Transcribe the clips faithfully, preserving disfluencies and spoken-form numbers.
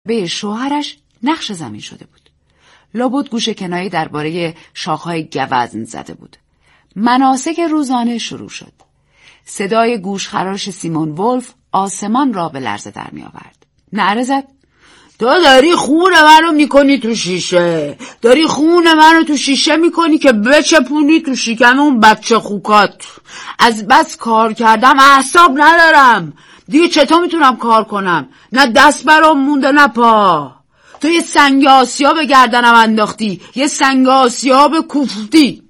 به شوهرش نقش زمین شده بود. لابد گوش کنایی درباره شاخهای گوزن زده بود. مناسک روزانه شروع شد. صدای گوشخراش سیمون ولف آسمان را به لرزه در می آورد. نعره زد: تو داری خون منو میکنی تو شیشه، داری خون منو تو شیشه میکنی که بچپونی تو شکم اون بچه خوکات. از بس کار کردم اعصاب ندارم دیگه، چطور میتونم کار کنم؟ نه دست برام مونده نه پا. تو یه سنگ آسیاب گردنم انداختی، یه سنگ آسیاب کوفتی.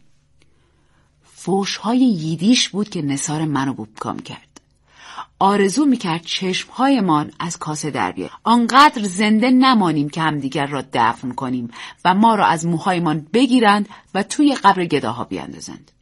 فوش‌های ییدیش بود که نثار منو بوبکام کرد. آرزو میکرد چشمهایمان از کاسه در بیاد. آنقدر زنده نمانیم که همدیگر را دفن کنیم و ما را از موهایمان بگیرند و توی قبر گداها بیاندازند.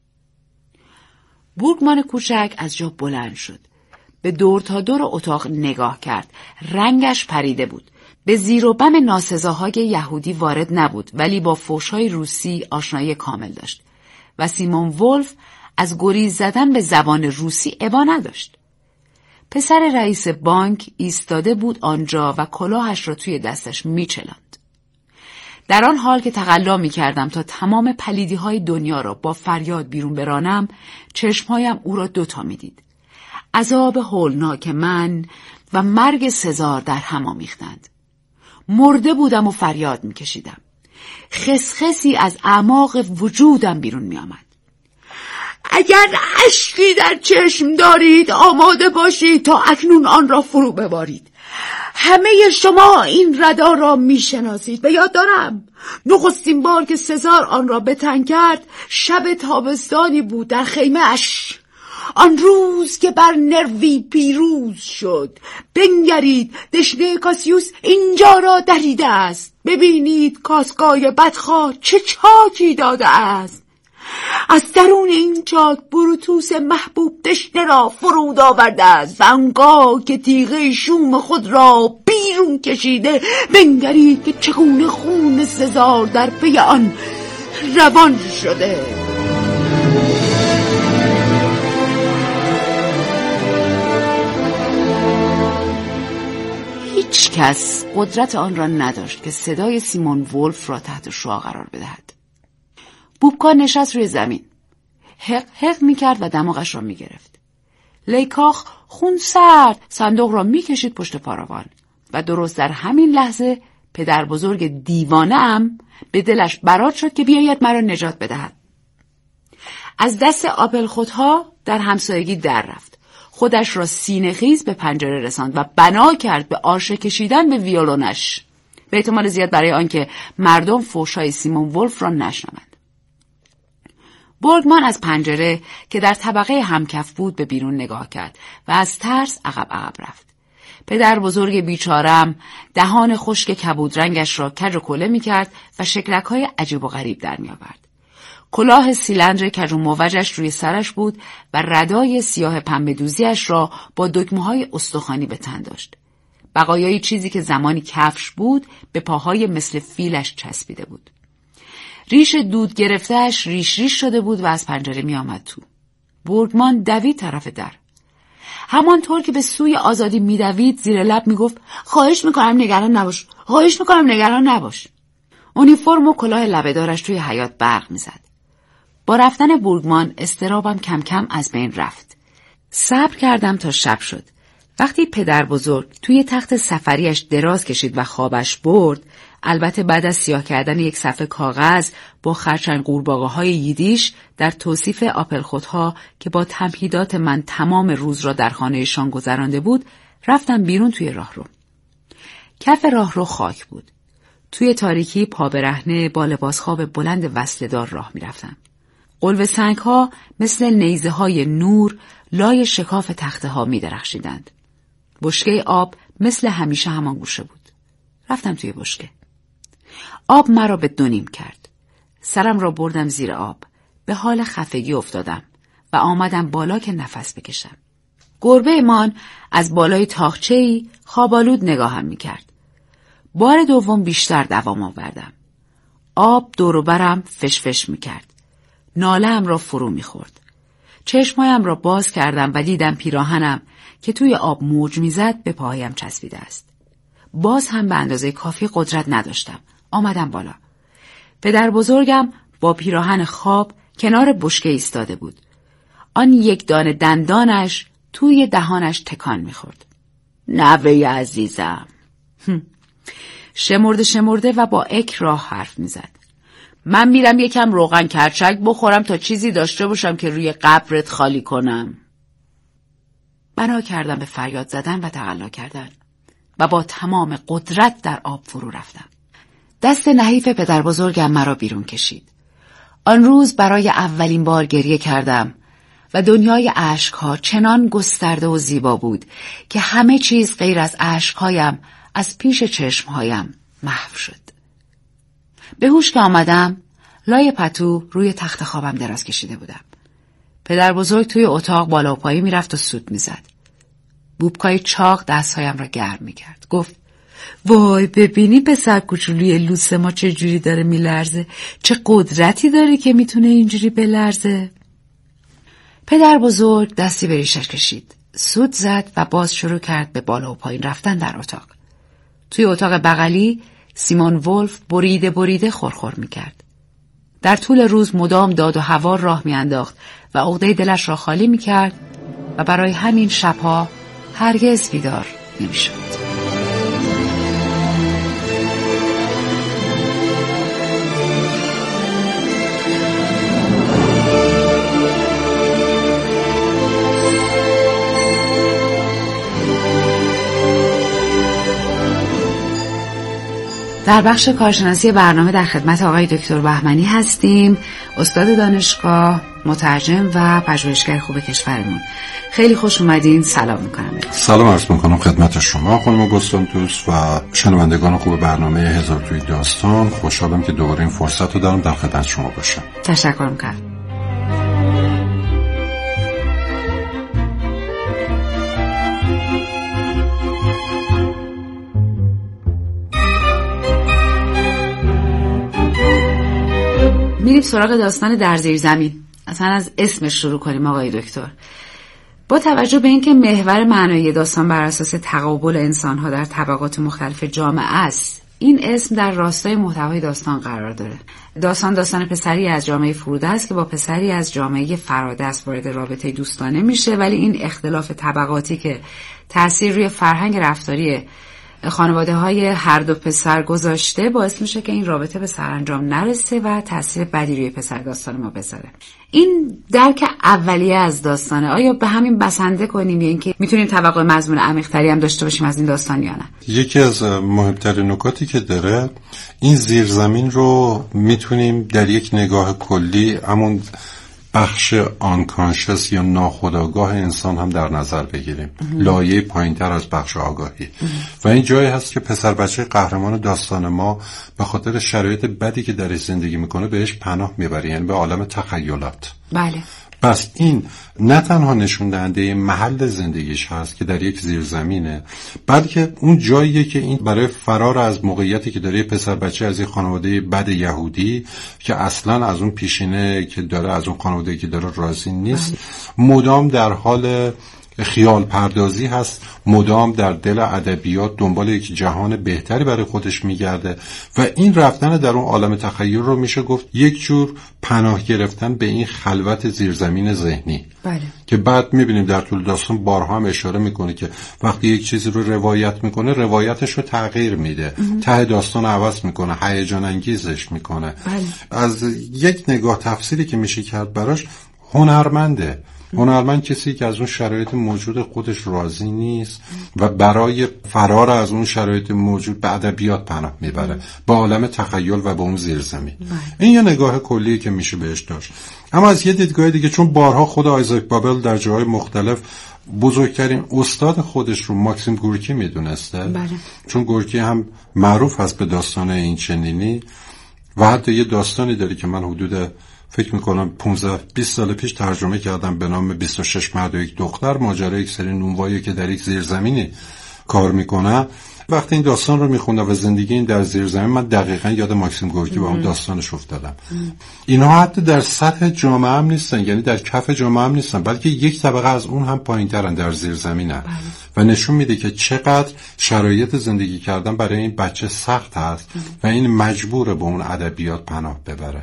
بورگمان کوچک از جا بلند شد. به دور تا دور اتاق نگاه کرد. رنگش پریده بود. به زیر و بم ناسزاهای یهودی وارد نبود، ولی با فحش‌های روسی آشنایی کامل داشت و سیمون ولف از گریز زدن به زبان روسی ابا نداشت. پسر رئیس بانک ایستاده بود آنجا و کلاهش را توی دستش میچلاند. در آن حال که تقلا میکردم تا تمام پلیدی‌های دنیا را با فریاد بیرون برانم، چشمهایم او را دوتا میدید. عذاب هولناک من و مرگ سزار در هم آمیختند. مرده بودم و فریاد میکشیدم. خسخسی از اعماق وجودم بیرون میآمد. اگر اشکی در چشم دارید آماده باشید تا اکنون آن را فرو ببارید. همه شما این ردا را میشناسید. به یاد دارم نخستین بار که سزار آن را به تن کرد شب تابستانی بود در خیمه اش. آن روز که بر نروی پیروز شد. بنگرید، دشنه کاسیوس اینجا را دریده است. ببینید کاسکای بدخواه چه چاکی داده است. از درون این چاک بروتوس محبوب دشنه را فرود آورده است و آنگاه که تیغه شوم خود را بیرون کشیده، بنگرید که چگونه خون سزار در پی آن روان شده. هیچ کس قدرت آن را نداشت که صدای سیمون ولف را تحت شعاع قرار بدهد. بوبکا نشست روی زمین. حق حق میکرد و دماغش را میگرفت. لیکاخ خون سرد صندوق را میکشید پشت پاراوان و درست در همین لحظه پدر بزرگ دیوانه ام به دلش برات شد که بیاید مرا نجات بدهد. از دست آپل خودها در همسایگی در رفت. خودش را سینه خیز به پنجره رساند و بنا کرد به آرشه کشیدن به ویولونش، به احتمال زیاد برای آنکه مردم فحش‌های سیمون ولف را نشنوند. بورگمان از پنجره که در طبقه همکف بود به بیرون نگاه کرد و از ترس عقب عقب رفت. پدر بزرگ بیچارم دهان خشک کبود رنگش را کج و کوله می کرد و شکلک‌های عجیب و غریب در می آورد. کلاه سیلندر کج و موجش روی سرش بود و ردای سیاه پنبه دوزیش را با دکمه‌های استخوانی به تن داشت. بقایای چیزی که زمانی کفش بود به پاهای مثل فیلش چسبیده بود. ریش دود گرفتهش ریش ریش شده بود و از پنجره می آمد تو. بورگمان دوید طرف در. همانطور که به سوی آزادی می دوید زیر لب می گفت خواهش می کنم نگران نباش، خواهش می کنم نگران نباش. اونیفرم و کلاه لبه‌دارش توی حیاط برق می زد. با رفتن بورگمان اضطرابم کم کم از بین رفت. صبر کردم تا شب شد. وقتی پدر بزرگ توی تخت سفریش دراز کشید و خوابش برد، البته بعد از سیاه کردن یک صفحه کاغذ با خرچنگ قورباغه‌های ییدیش در توصیف آپل خودها که با تمهیدات من تمام روز را در خانه‌شان گذرانده بود، رفتم بیرون توی راهرو. کف راهرو خاک بود. توی تاریکی پا برهنه با لباس خواب بلند وصله‌دار راه می‌رفتم. قلوه سنگ‌ها مثل نیزه‌های نور لای شکاف تخته‌ها می‌درخشیدند. بشکه آب مثل همیشه همان گوشه بود. رفتم توی بشکه. آب مرا به دو نیم کرد. سرم را بردم زیر آب. به حال خفگی افتادم و آمدم بالا که نفس بکشم. گربه مان از بالای تاقچه‌ای خوابالود نگاهم می‌کرد. بار دوم بیشتر دوام آوردم. آب دور و برم فشفش می‌کرد. ناله‌ام را فرو می‌خورد. چشمایم را باز کردم و دیدم پیراهنم که توی آب موج می‌زد به پاهایم چسبیده است. باز هم به اندازه کافی قدرت نداشتم. آمدم بالا. پدر بزرگم با پیراهن خواب کنار بشکه ایستاده بود. آن یک دانه دندانش توی دهانش تکان می‌خورد. نوه عزیزم. شمرده شمرده و با اکراه حرف می‌زد. من میرم یکم روغن کرچک بخورم تا چیزی داشته باشم که روی قبرت خالی کنم. بنا کردم به فریاد زدن و تقلا کردن و با تمام قدرت در آب فرو رفتم. دست نحیف پدر بزرگم مرا بیرون کشید. آن روز برای اولین بار گریه کردم و دنیای اشک‌ها چنان گسترده و زیبا بود که همه چیز غیر از اشک‌هایم از پیش چشم‌هایم محو شد. به هوش که آمدم، لای پتو روی تخت خوابم دراز کشیده بودم. پدر بزرگ توی اتاق بالا و پایی می رفت و سوت می زد. بوبکای چاق دستهایم را گرم می کرد. گفت وای ببینی پسر کوچولوی لوس ما چه جوری داره می لرزه. چه قدرتی داره که می تونه اینجوری بلرزه. پدر بزرگ دستی به ریشش کشید. سوت زد و باز شروع کرد به بالا و پایین رفتن در اتاق. توی اتاق بغلی سیمون ولف بریده بریده خورخور می کرد. در طول روز مدام داد و هوار راه می انداخت و عقده دلش را خالی می کرد و برای همین شبها هرگز بیدار نمی شد. در بخش کارشناسی برنامه در خدمت آقای دکتر بهمنی هستیم، استاد دانشگاه، مترجم و پژوهشگر خوب کشورمون. خیلی خوش اومدین. سلام میکنم. سلام عرض میکنم خدمت شما خانم گستان دوست و شنوندگان خوب برنامه هزار توی داستان. خوشحالم که دوباره این فرصت رو دارم در خدمت شما باشم. تشکر میکنم. میریم سراغ داستان در زیر زمین. اصلا از اسمش شروع کنیم آقای دکتر. با توجه به اینکه محور معنایی داستان بر اساس تقابل انسان‌ها در طبقات مختلف جامعه است، این اسم در راستای محتوای داستان قرار داره. داستان داستان پسری از جامعه فروده است که با پسری از جامعه فراده است وارد رابطه دوستانه میشه، ولی این اختلاف طبقاتی که تأثیر روی فرهنگ رفتاری خانواده های هر دو پسر گذاشته باعث میشه که این رابطه به سرانجام نرسه و تاثیر بدی روی پسر داستان ما بذاره. این درک اولیه از داستانه. آیا به همین بسنده کنیم یا اینکه میتونیم توقع مضمون عمیق‌تری هم داشته باشیم از این داستان یا نه؟ یکی از مهمترین نکاتی که داره این زیرزمین رو میتونیم در یک نگاه کلی همون بخش آنکانشس یا ناخودآگاه انسان هم در نظر بگیریم، لایه پایین‌تر از بخش آگاهی. و این جایی هست که پسر بچه قهرمان داستان ما به خاطر شرایط بدی که درش زندگی میکنه بهش پناه میبره، یعنی به عالم تخیلات. بله. پس این نه تنها نشون دهنده محل زندگیش هست که در یک زیرزمینه، بلکه اون جاییه که این برای فرار از موقعیتی که داره پسر بچه از یک خانواده بد یهودی که اصلا از اون پیشینه که داره، از اون خانواده که داره راضی نیست، مدام در حال خیال پردازی هست، مدام در دل ادبیات دنبال یک جهان بهتری برای خودش میگرده و این رفتن در اون عالم تخیل رو میشه گفت یک جور پناه گرفتن به این خلوت زیرزمین ذهنی. بله. که بعد میبینیم در طول داستان بارها هم اشاره میکنه که وقتی یک چیزی رو روایت میکنه روایتش رو تغییر میده، ته داستان عوض میکنه، هیجان انگیزش میکنه. بله. از یک نگاه تفسیری که میشه کرد براش، هنرمنده. هنرمند کسی که از اون شرایط موجود خودش راضی نیست و برای فرار از اون شرایط موجود به ادبیات پناه میبره، به عالم تخیل و به اون زیرزمین. این یه نگاه کلیه که میشه بهش داشت. اما از یه دیدگاه دیگه، چون بارها خود آیزاک بابل در جاهای مختلف بزرگترین استاد خودش رو ماکسیم گورکی میدونسته، بله. چون گورکی هم معروف هست به داستان این چنینی و حتی یه داستانی داری که من حدود فکر میکنم پانزده بیست سال پیش ترجمه کردم به نام بیست و شش مرد و یک دختر، ماجرای یک سری نونوایی که در یک زیرزمینی کار میکنه. وقتی این داستان رو میخوندم و زندگی این در زیر زمین، من دقیقاً یاد ماکسیم گورکی و اون داستانش افتادم. اینها حتی در سطح جامعه هم نیستن، یعنی در کف جامعه هم نیستن، بلکه یک طبقه از اون هم پایین‌ترن، در زیر زمینن. و نشون میده که چقدر شرایط زندگی کردن برای این بچه سخت هست و این مجبوره به اون ادبیات پناه ببره.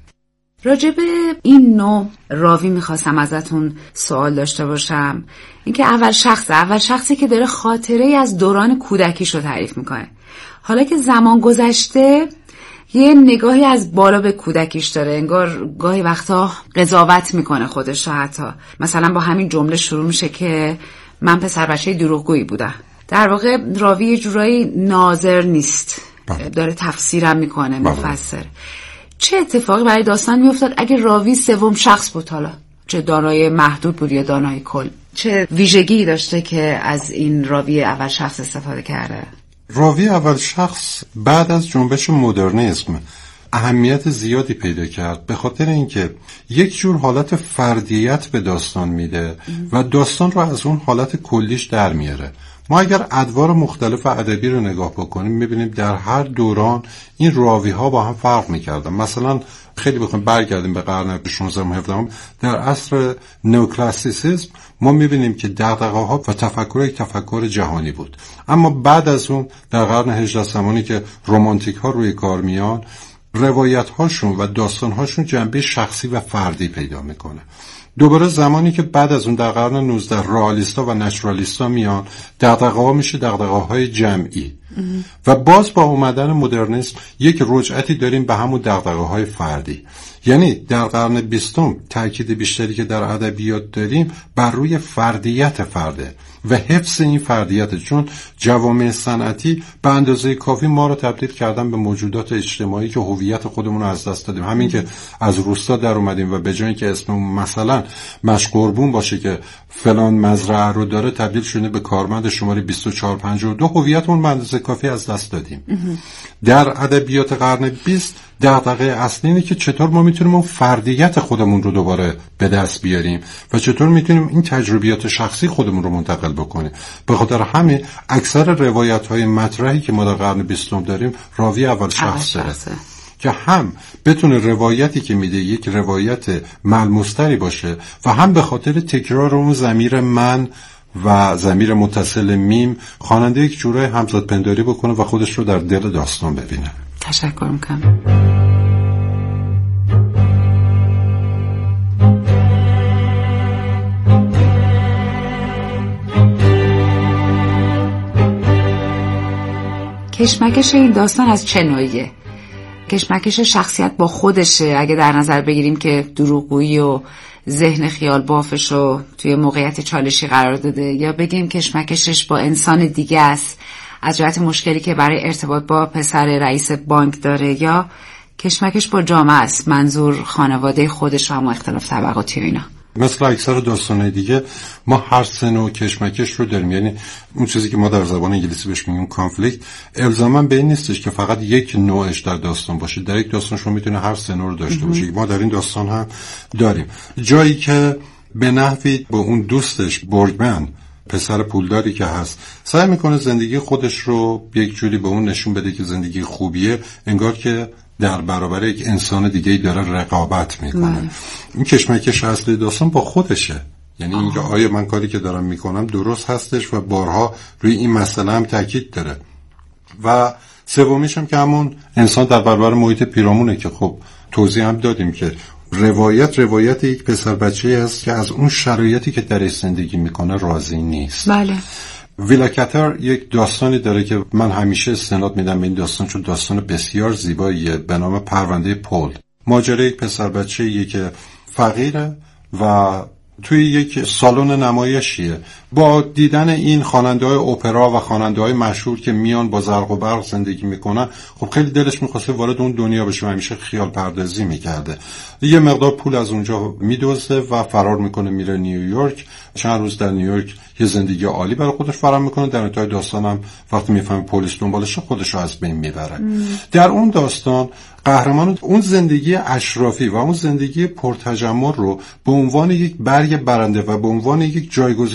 راجب این نوع راوی میخواستم ازتون سوال داشته باشم. اینکه اول شخص اول شخصی که داره خاطره از دوران کودکیش رو تعریف میکنه، حالا که زمان گذشته یه نگاهی از بالا به کودکیش داره، انگار گاهی وقتا قضاوت میکنه خودش رو. حتی مثلا با همین جمله شروع میشه که من پسر بچه دروغگویی بودم. در واقع راوی یه جورایی ناظر نیست، داره تفسیرم میکنه، مفسر. چه اتفاقی برای داستان میافتاد اگه راوی سوم شخص بود؟ حالا چه دانای محدود بود یا دانای کل، چه ویژگی داشته که از این راوی اول شخص استفاده کرده؟ راوی اول شخص بعد از جنبش مدرنیسم اهمیت زیادی پیدا کرد، به خاطر اینکه یک جور حالت فردیت به داستان میده و داستان رو از اون حالت کلیش در میاره. ما اگر ادوار مختلف ادبی رو نگاه بکنیم میبینیم در هر دوران این راوی ها با هم فرق میکردن. مثلا خیلی بخوایم برگردیم به قرن شانزدهم هفدهم، در عصر نوکلاسیسیسم ما میبینیم که دغدغه ها و تفکر یک تفکر جهانی بود، اما بعد از اون در قرن هجدهم زمانی که رمانتیک ها روی کار میان، روایت هاشون و داستان هاشون جنبه شخصی و فردی پیدا میکنه. دوباره زمانی که بعد از اون در قرن نوزدهم رئالیستا و نچرالیستا میان، دغدغه‌ها میشه دغدغه‌های جمعی و باز با اومدن مدرنیسم یک رجعتی داریم به همون دغدغه‌های فردی. یعنی در قرن بیستم تاکید بیشتری که در ادبیات داریم بر روی فردیت فرده و حفظ این فردیت، چون جوامع صنعتی به اندازه کافی ما رو تبدیل کردن به موجودات اجتماعی که هویت خودمون رو از دست دادیم. همین که از روستا در اومدیم و به جای اینکه اسممون مثلا مشقربون باشه که فلان مزرعه رو داره، تبدیل شده به کارمند شماره بیست و چهار پنجاه و دو، هویتمون به اندازه کافی از دست دادیم. در ادبیات قرن بیست دغدغه اصلی اینه که چطور ما میتونیم اون فردیت خودمون رو دوباره به دست بیاریم و چطور میتونیم این تجربیات شخصی خودمون رو منتقل بکنیم. به خاطر همین اکثر روایت‌های مطرحی که ما در قرن بیستم داریم راوی اول شخص داره که هم بتونه روایتی که میده یک روایت ملموس‌تری باشه و هم به خاطر تکرار اون ضمیر من و ضمیر متصل میم خواننده یک جورای همزاد پنداری بکنه و خودش رو در دل داستان ببینه. تشکر میکنم. کشمکش این داستان از چه نوعیه؟ کشمکش شخصیت با خودشه اگه در نظر بگیریم که دروغگویی و ذهن خیال بافش رو توی موقعیت چالشی قرار داده، یا بگیم کشمکشش با انسان دیگه است از جهت مشکلی که برای ارتباط با پسر رئیس بانک داره، یا کشمکش با جامعه است، منظور خانواده خودش و هم اختلاف طبقاتی و اینا؟ مثل اکثر داستان‌های دیگه ما هر سه نوع کشمکش رو داریم. یعنی اون چیزی که ما در زبان انگلیسی بهش میگیم کانفلیکت، الزاما به این نیستش که فقط یک نوعش در داستان باشه. در یک داستان شما میتونه هر سه نوع رو داشته باشه. ما در این داستان هم داریم جایی که به نحوی با اون دوستش برگمن، پسر پولداری که هست، سعی میکنه زندگی خودش رو یک جوری به اون نشون بده که زندگی خوبیه، انگار که در برابر یک انسان دیگه‌ای داره رقابت میکنه. این کشمکش اصلی داستان با خودشه، یعنی اینکه آیا من کاری که دارم میکنم درست هستش و بارها روی این مسئله هم تاکید داره. و سومیش هم که همون انسان در برابر محیط پیرامونه که خب توضیح هم دادیم که روایت روایت یک پسر بچه‌ای هست که از اون شرایطی که درش زندگی میکنه راضی نیست. بله. ویلا کتر یک داستانی داره که من همیشه استناد میدم به این داستان چون داستان بسیار زیباییه، به نام پرونده پول. ماجرای یک پسر بچه‌ایه که فقیره و توی یک سالن نمایشیه. با دیدن این خواننده‌های اپرا و خواننده‌های مشهور که میان با زرق و برق زندگی میکنن، خب خیلی دلش میخواسته وارد اون دنیا بشه و همیشه خیال پردازی میکرده. یه مقدار پول از اونجا میدزده و فرار میکنه، میره نیویورک. چند روز در نیویورک یه زندگی عالی برای خودش فراهم میکنه. در انتهای داستان هم وقتی میفهمه پلیس دنبالشه خودش رو از بین میبره. در اون داستان قهرمان اون زندگی اشرافی و اون زندگی پرتجمل رو به عنوان یک برگ برنده و به عنوان یک جایگزین مناسب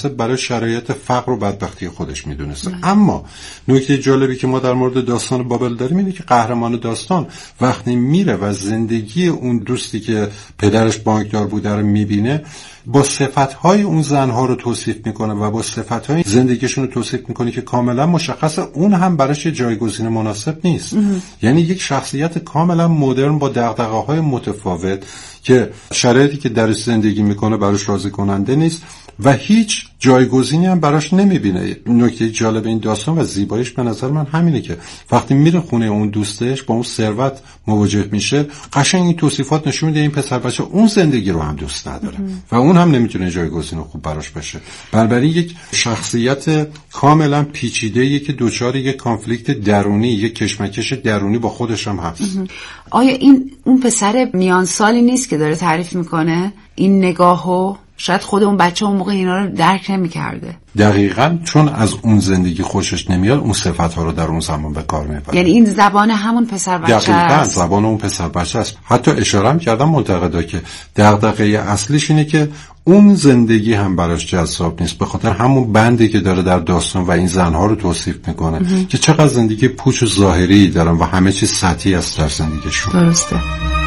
مناسب برای شرایط فقر و بدبختی خودش میدونسته. اما نکته جالبی که ما در مورد داستان بابل داریم اینه که قهرمان داستان وقتی میره و زندگی اون دوستی که پدرش بانکدار بوده رو میبینه، با صفتهای اون زنها رو توصیف میکنه و با صفتهای زندگیشون رو توصیف میکنه که کاملا مشخصه اون هم براش جایگزین مناسب نیست. یعنی یک شخصیت کاملا مدرن با دغدغه‌های متفاوت که شرایطی که درش زندگی میکنه براش راضی کننده نیست و هیچ جایگزینی هم براش نمیبینه. نکته جالب این داستان و زیباییش به نظر من همینه که وقتی میره خونه اون دوستش با اون ثروت مواجه میشه، قشنگ این توصیفات نشون میده این پسر بچه اون زندگی رو هم دوست نداره و اون هم نمیتونه جایگزین خوب براش بشه. بنابراین یک شخصیت کاملا پیچیده‌ای که دوچار یک کانفلیکت درونی، یک کشمکش درونی با خودش هم هست. آیا این اون پسر میان سالی نیست که داره تعریف میکنه این نگاهو؟ شاید خود اون بچه اون موقع اینا رو درک نمی کرده. دقیقاً چون از اون زندگی خوشش نمیاد اون صفت‌ها رو در اون زمان به کار میبره. یعنی این زبان همون پسر بچه است. دقیقاً زبان اون پسر بچه است. حتی اشاره هم کردم منتقدا که دغدغه اصلیش اینه که اون زندگی هم براش جذاب نیست، به خاطر همون بندی که داره در داستان و این زنها رو توصیف میکنه امه. که چقدر زندگی پوچ و ظاهری دارن و همه چیز سطحی است در زندگیشون. درسته.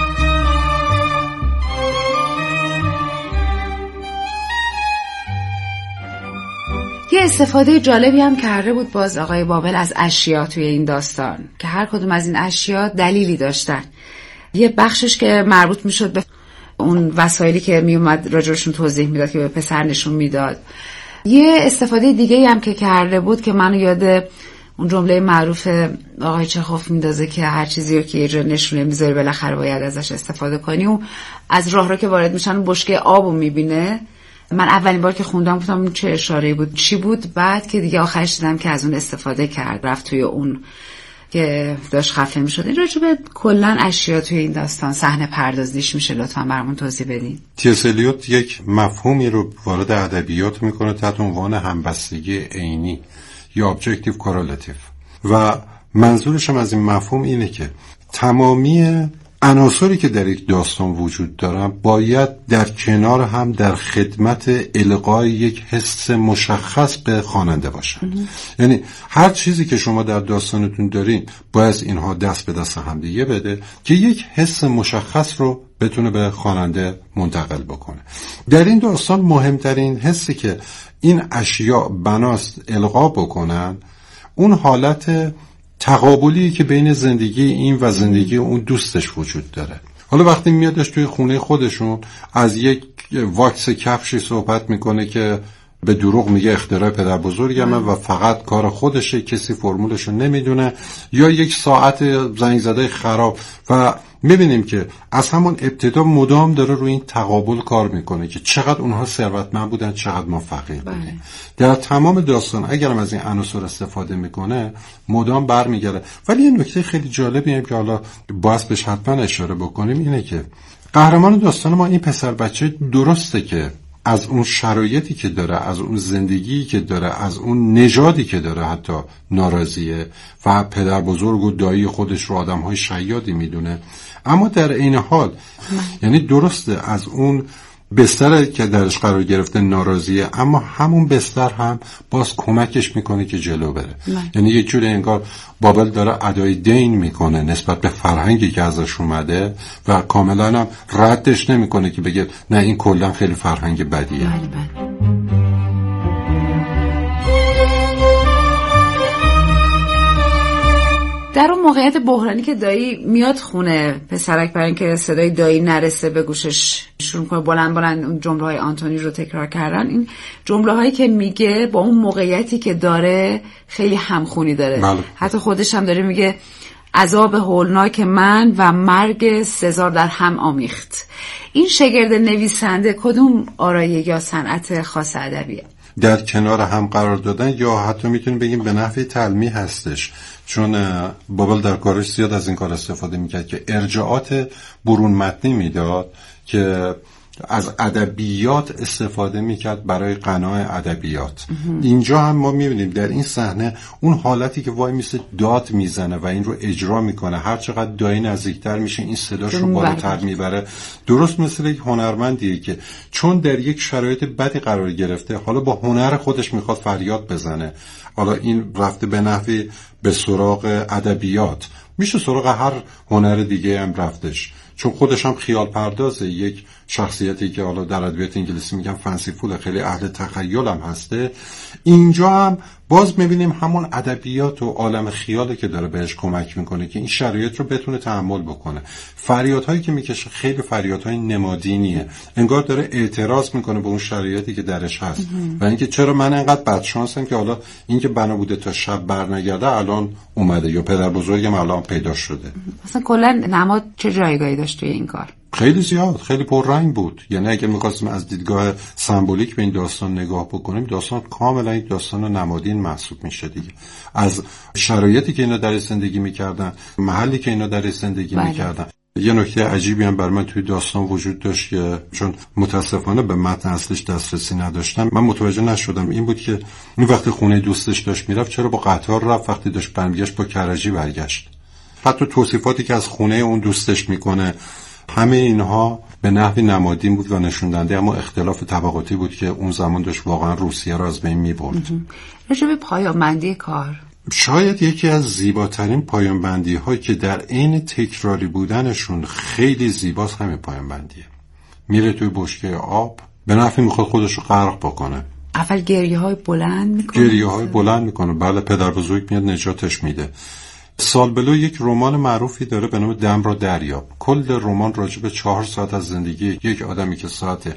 یه استفاده جالبی هم کرده بود باز آقای بابل از اشیا توی این داستان که هر کدوم از این اشیا دلیلی داشتن. یه بخشش که مربوط میشد به اون وسایلی که میومد راجعشون توضیح میداد که به پسر نشون میداد. یه استفاده دیگه هم که کرده بود که منو یاد اون جمله معروف آقای چخوف میندازه که هر چیزی رو که یه جا نشونه میذاری بالاخره باید ازش استفاده کنی. و از راه رو که وارد میشن اون بشکه آبو میبینه. من اولین بار که خوندم گفتم چه اشاره‌ای بود، چی بود؟ بعد که دیگه آخرش دیدم که از اون استفاده کرد، رفت توی اون که داشت خفه می‌شد. این راجبه کلاً اشیا توی این داستان صحنه پردازیش میشه لطفاً برامون توضیح بدین. تی اس الیوت یک مفهومی رو وارد ادبیات میکنه تحت عنوان همبستگی عینی یا objective correlative و منظورش هم از این مفهوم اینه که تمامی عناصری که در یک داستان وجود دارن باید در کنار هم در خدمت القای یک حس مشخص به خواننده باشن. یعنی هر چیزی که شما در داستانتون دارین باید اینها دست به دست هم دیگه بده که یک حس مشخص رو بتونه به خواننده منتقل بکنه. در این داستان مهمترین حسی که این اشیاء بناست القا بکنن اون حالت تقابلی که بین زندگی این و زندگی اون دوستش وجود داره. حالا وقتی میادش توی خونه خودشون از یک واکس کفشی صحبت میکنه که به دروغ میگه اختراع پدر بزرگمه و فقط کار خودشه، کسی فرمولشو نمیدونه، یا یک ساعت زنگ زده خراب و میبینیم که از همون ابتدا مدام داره روی این تقابل کار میکنه که چقدر اونها ثروتمند بودن چقدر ما فقیر بودیم. در تمام داستان اگرم از این عناصر استفاده میکنه مدام برمیگره. ولی یه نکته خیلی جالبی هم که حالا باید بهش حتما اشاره بکنیم اینه که قهرمان داستان ما این پسر بچه درسته که از اون شرایطی که داره، از اون زندگی که داره، از اون نژادی که داره حتی ناراضیه و پدر بزرگ و دایی خودش رو آدم‌های شیادی میدونه، اما در این حال یعنی درسته از اون بستر که درش قرار گرفته ناراضیه، اما همون بستر هم باز کمکش میکنه که جلو بره. یعنی یه جوری انگار بابل داره ادای دین میکنه نسبت به فرهنگی که ازش اومده و کاملا هم ردش نمیکنه که بگه نه این کلا خیلی فرهنگ بدیه. بله بله. در اون موقعیت بحرانی که دایی میاد خونه پسرک برای اینکه صدای دایی نرسه به گوشش شروع کنه بلند بلند اون جمله‌های آنتونی رو تکرار کردن، این جمله‌هایی که میگه با اون موقعیتی که داره خیلی همخونی داره. بله. حتی خودش هم داره میگه عذاب هولناک من و مرگ سزار در هم آمیخت. این شاگرد نویسنده کدوم آرایه یا صنعت خاص ادبیه؟ در کنار هم قرار دادن یا حتی میتونیم بگیم به نحو تلمیح هستش، چون بابل در کارش زیاد از این کار استفاده میکرد که ارجاعات برون متنی میداد که از ادبیات استفاده میکرد برای قناع ادبیات. اینجا هم ما میبینیم در این صحنه اون حالتی که وای میسه داد میزنه و این رو اجرا میکنه، هر چقدر دایی نزدیکتر میشه این صداش رو بالاتر میبره، درست مثل یک هنرمندیه که چون در یک شرایط بدی قرار گرفته حالا با هنر خودش میخواد فریاد بزنه. حالا این رفته به نحوی به سراغ ادبیات، میشه سراغ هر هنر دیگه هم رفتش، چون خودش هم خیال پردازه، یک شخصیتی که حالا در ادبیات انگلیسی میگن فنسیفول، خیلی اهل تخیل هم هسته. اینجا هم باز میبینیم همون ادبیات و عالم خیاله که داره بهش کمک میکنه که این شرایط رو بتونه تحمل بکنه. فریادهایی که میکشه خیلی فریادهای نمادینیه، انگار داره اعتراض میکنه به اون شرایطی که درش هست و اینکه چرا من انقدر بدشانسم که حالا اینکه بنا بوده تا شب برنگرده الان اومده، یا پدر بزرگم الان پیدا شده. مثلا کلا نماد چه جایگاهی داشت توی این کار؟ خیلی زیاد، خیلی پررنگ بود. یعنی اگه می‌خواستیم از دیدگاه سمبولیک به این داستان نگاه بکنیم، داستان کاملا یک داستان نمادین محسوب میشه دیگه. از شرایطی که اینا در زندگی میکردن، محلی که اینا در زندگی بله. میکردن. یه نکته عجیبی هم بر من توی داستان وجود داشت که چون متاسفانه به متن اصلش دسترسی نداشتم، من متوجه نشدم. این بود که این وقتی خونه دوستش داشت میرفت چرا با قطار رفت، وقتی داشت برمیگشت با کرجی برگشت. حتی توصیفاتی که از خونه اون دوستش میکنه، همه اینها به نحوی نمادین بود و نشون دهنده اما اختلاف طبقاتی بود که اون زمان داشت واقعا روسیه را از بین می‌برد. راجع به پایان‌بندی کار، شاید یکی از زیباترین پایان‌بندی هایی که در عین تکراری بودنشون خیلی زیباست همین پایان‌بندیه. میره توی بشکه آب، به نحوی میخواد خودش رو غرق بکنه. اول گریه های بلند میکنه. گریه های بلند میکنه. بله، پدر بزرگ میاد نجاتش میده. سالبلو یک رمان معروفی داره به نام دم را دریاب. کل رمان راجع به چهار ساعت از زندگی یک آدمی که ساعت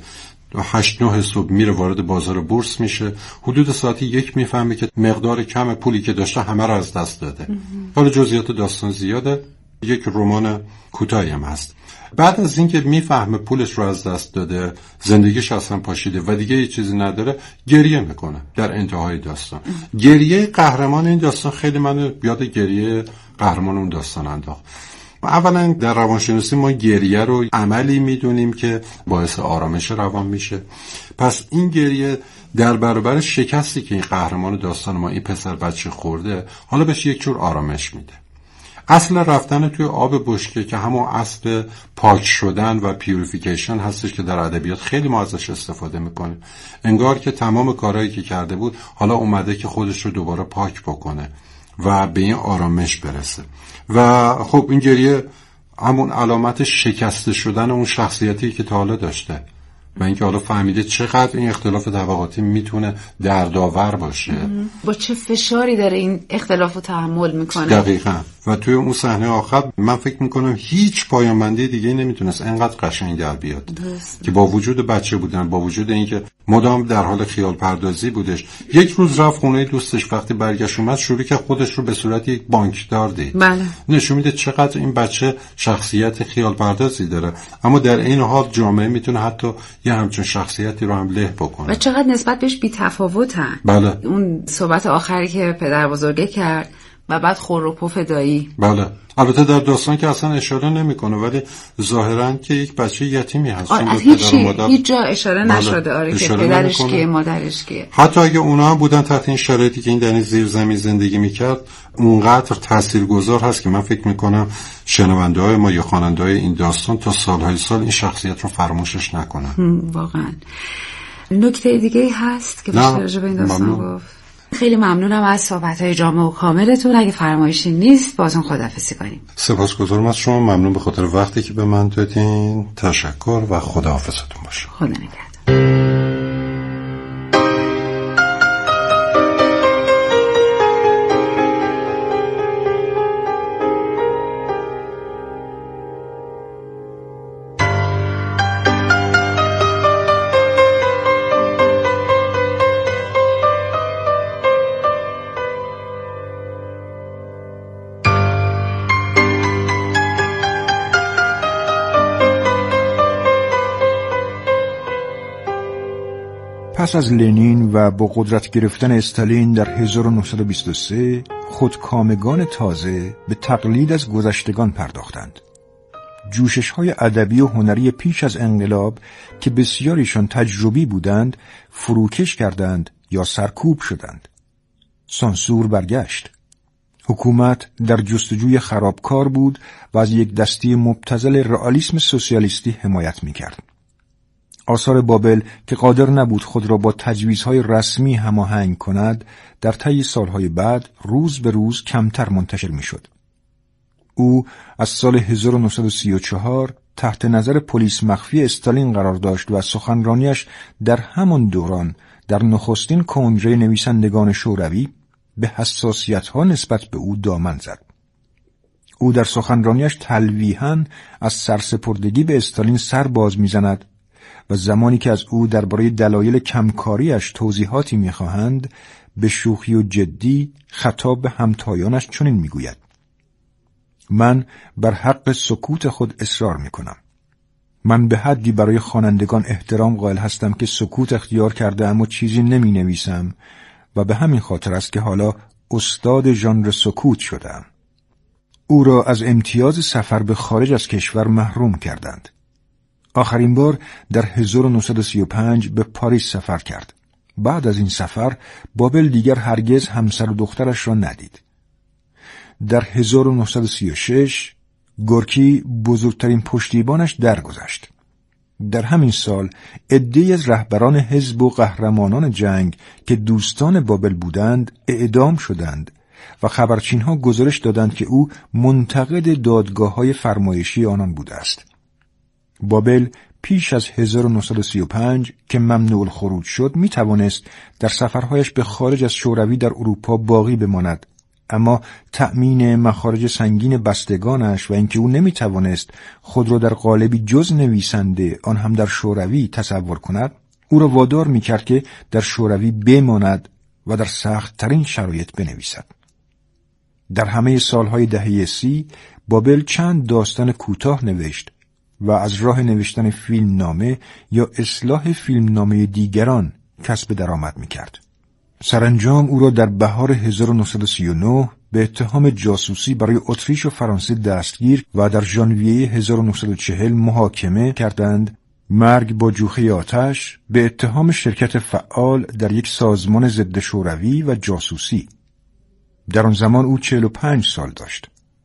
هشت نه صبح میره وارد بازار بورس میشه، حدود ساعتی یک میفهمه که مقدار کم پولی که داشته همه را از دست داده. حالا جزئیات داستان زیاده، یک رمان کوتاهی هم هست. بعد از اینکه میفهمه پولش رو از دست داده، زندگیش اصلا پاشیده و دیگه هیچ چیزی نداره، گریه میکنه در انتهای داستان. گریه قهرمان این داستان خیلی منو یاد گریه قهرمان اون داستان انداخت. اولا در روانشناسی ما گریه رو عملی میدونیم که باعث آرامش روان میشه. پس این گریه در برابر شکستی که این قهرمان داستان ما، این پسر بچه خورده، حالا بهش یک جور آرامش میده. اصل رفتن توی آب بشکه که همون اصل پاک شدن و پیوریفیکیشن هستش که در ادبیات خیلی ما ازش استفاده میکنیم. انگار که تمام کارهایی که کرده بود حالا اومده که خودش رو دوباره پاک بکنه و به این آرامش برسه. و خب این گریه همون علامت شکسته شدن اون شخصیتی که تا حالا داشته و اینکه حالا فهمیده چقدر این اختلاف طبقاتی میتونه دردآور باشه، با چه فشاری داره این اختلاف رو تحمل میکنه. دقیقاً. و توی اون صحنه آخر من فکر میکنم هیچ پایان‌بندی دیگه نمیتونست انقدر قشنگ در بیاد درست. که با وجود بچه بودن، با وجود اینکه مدام در حال خیال پردازی بودش، یک روز رفت خونه دوستش، وقتی برگشت اومد شروع که خودش رو به صورت یک بانکدار دید. بله. نشون میده چقدر این بچه شخصیت خیال پردازی داره، اما در این حال جامعه میتونه حتی یه همچون شخصیتی رو هم له بکنه. و چقدر نسبت بهش بی‌تفاوتن. بله. اون صحبت آخری که پدر بزرگه کرد و بعد خور و پف دایی. بله. البته در داستان که اصلا اشاره نمیکنه، ولی ظاهرا که یک بچه یتیمی هست. آره، از هیچ هیچ جا اشاره نشده. آره که پدرش کیه، مادرش کیه. حتی اگه اونا هم بودن تحت این شرایطی که این در زیر زمین زندگی میکرد، اونقدر تاثیرگذار هست که من فکر میکنم شنونده های ما یا خواننده های این داستان تا سالهای سال این شخصیت رو فراموشش نکنن. واقعا. نکته دیگه هست که بیشتر راجع به این داستان گفت؟ خیلی ممنونم از صحبت‌های جامع و کاملتون. اگه فرمایشی نیست بازم خداحافظی کنیم. سپاسگزارم از شما، ممنون به خاطر وقتی که به من دادین. تشکر و خداحافظتون باشه. خدا نگهدار. پس از لنین و با قدرت گرفتن استالین در هزار و نهصد و بیست و سه، خودکامگان تازه به تقلید از گذشتگان پرداختند. جوشش‌های ادبی و هنری پیش از انقلاب که بسیاریشان تجربی بودند فروکش کردند یا سرکوب شدند. سانسور برگشت. حکومت در جستجوی خرابکار بود و از یک دسته مبتذل رئالیسم سوسیالیستی حمایت می‌کرد. آثار بابل که قادر نبود خود را با تجویزهای رسمی هماهنگ کند، در طی سالهای بعد روز به روز کمتر منتشر می‌شد. او از سال هزار و نهصد و سی و چهار تحت نظر پلیس مخفی استالین قرار داشت و سخنرانیش در همان دوران در نخستین کنگره نویسندگان شوروی به حساسیت‌ها نسبت به او دامن زد. او در سخنرانیش تلویحاً از سرسپردگی به استالین سر باز می‌زند و زمانی که از او درباره دلایل کمکاریش توضیحاتی می‌خواهند، به شوخی و جدی خطاب به همتایانش چنین می‌گوید: من بر حق سکوت خود اصرار می‌کنم. من به حدی برای خوانندگان احترام قائل هستم که سکوت اختیار کرده اما چیزی نمی‌نویسم و به همین خاطر است که حالا استاد ژانر سکوت شدم. او را از امتیاز سفر به خارج از کشور محروم کردند. آخرین بار در هزار و نهصد و سی و پنج به پاریس سفر کرد. بعد از این سفر بابل دیگر هرگز همسر و دخترش را ندید. در هزار و نهصد و سی و شش گورکی بزرگترین پشتیبانش درگذشت. در همین سال عده‌ای از رهبران حزب و قهرمانان جنگ که دوستان بابل بودند اعدام شدند و خبرچین‌ها گزارش دادند که او منتقد دادگاه‌های فرمایشی آنان بوده است. بابل پیش از هزار و نهصد و سی و پنج که ممنوع الخروج شد می توانست در سفرهایش به خارج از شوروی در اروپا باقی بماند، اما تأمین مخارج سنگین بستگانش و اینکه او نمی توانست خود را در قالبی جز نویسنده آن هم در شوروی تصور کند، او را وادار می کرد که در شوروی بماند و در سخت ترین شرایط بنویسد. در همه سالهای دهه سی بابل چند داستان کوتاه نوشت و از راه نوشتن فیلم نامه یا اصلاح فیلم نامه دیگران کسب درآمد می‌کرد. سرانجام او را در بهار هزار و نهصد و سی و نه به اتهام جاسوسی برای اتریش و فرانسه دستگیر و در ژانویه هزار و نهصد و چهل محاکمه کردند. مرگ با جوخه آتش به اتهام شرکت فعال در یک سازمان ضد شوروی و جاسوسی. در آن زمان او چهل و پنج سال داشت.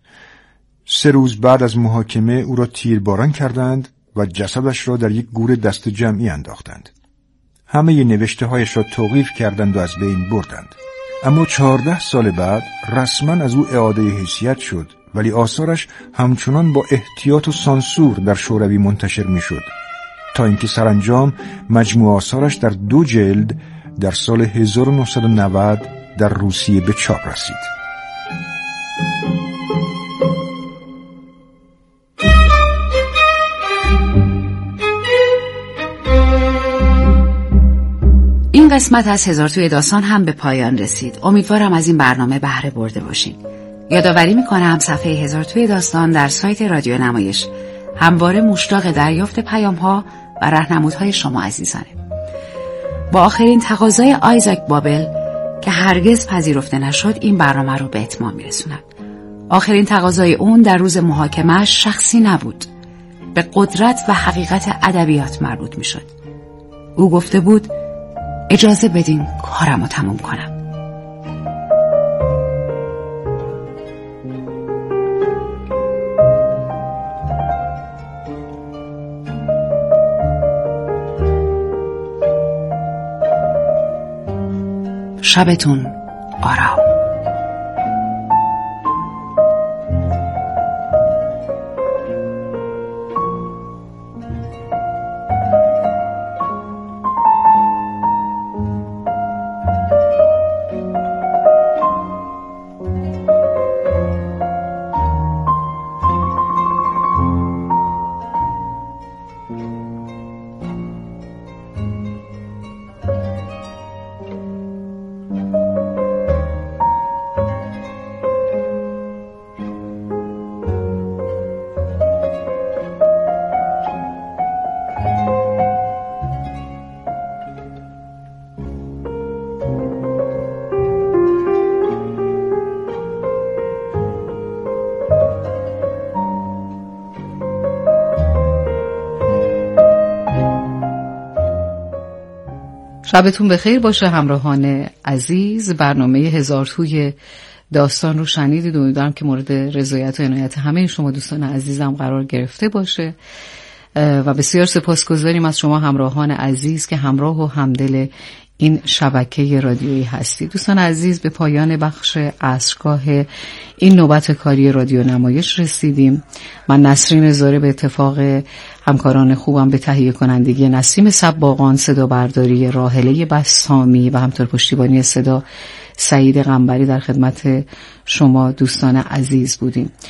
سه روز بعد از محاکمه او را تیرباران کردند و جسدش را در یک گور دست جمعی انداختند. همه نوشته هایش را توقیف کردند و از بین بردند. اما چهارده سال بعد رسما از او اعاده حیثیت شد، ولی آثارش همچنان با احتیاط و سانسور در شوروی منتشر می شد تا اینکه سرانجام مجموع آثارش در دو جلد در سال هزار و نهصد و نود در روسیه به چاپ رسید. این قسمت از هزار توی داستان هم به پایان رسید. امیدوارم از این برنامه بهره برده باشین. یادآوری میکنم صفحه هزار توی داستان در سایت رادیو نمایش همواره مشتاق دریافت پیام‌ها و راهنمودهای شما عزیزانه. با آخرین تقاضای آیزاک بابل که هرگز پذیرفته نشد این برنامه رو به اتمام میرسونم. آخرین تقاضای اون در روز محاکمه‌اش شخصی نبود، به قدرت و حقیقت ادبیات مربوط میشد. او گفته بود اجازه بدین کارم رو تموم کنم. شبتون آرام. شبتون بخیر باشه همراهان عزیز. برنامه هزار توی داستان رو شنیدید. امیدوارم که مورد رضایت و عنایت همه شما دوستان عزیزم قرار گرفته باشه و بسیار سپاسگزاریم از شما همراهان عزیز که همراه و همدل این شبکه رادیویی هستید. دوستان عزیز، به پایان بخش عصرگاه این نوبت کاری رادیو نمایش رسیدیم. من نسرین زاره به اتفاق همکاران خوبم به تهیه کنندگی نسیم سباقان، صدا برداری راحله بسامی و همطور پشتیبانی صدا سعید قنبری در خدمت شما دوستان عزیز بودیم.